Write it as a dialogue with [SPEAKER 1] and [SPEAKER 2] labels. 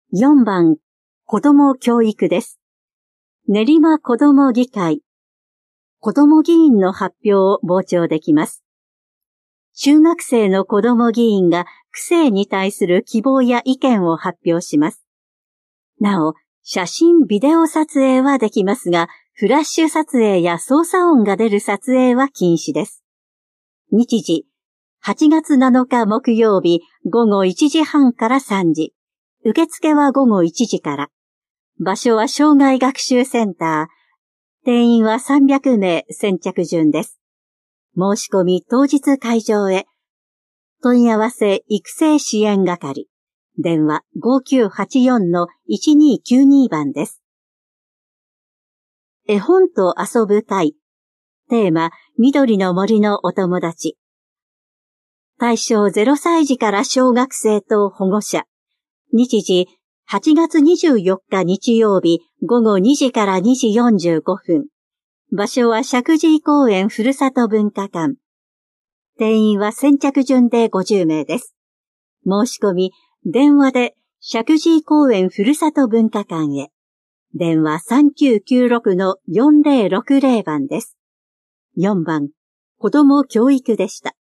[SPEAKER 1] 4番、子ども教育です。練馬子ども議会。子ども議員の発表を傍聴できます。中学生の子ども議員が区政に対する希望や意見を発表します。なお、写真・ビデオ撮影はできますが、フラッシュ撮影や操作音が出る撮影は禁止です。日時、8月7日木曜日午後1時半から3時。受付は午後1時から。場所は障害学習センター。定員は300名先着順です。申し込み当日会場へ。問い合わせ育成支援係。電話 5984-1292 番です。絵本と遊ぶ会。テーマ、緑の森のお友達。対象0歳児から小学生と保護者。日時、8月24日日曜日午後2時から2時45分。場所は石神井公園ふるさと文化館。定員は先着順で50名です。申し込み、電話で石神井公園ふるさと文化館へ。電話 3996-4060 番です。4番、子ども教育でした。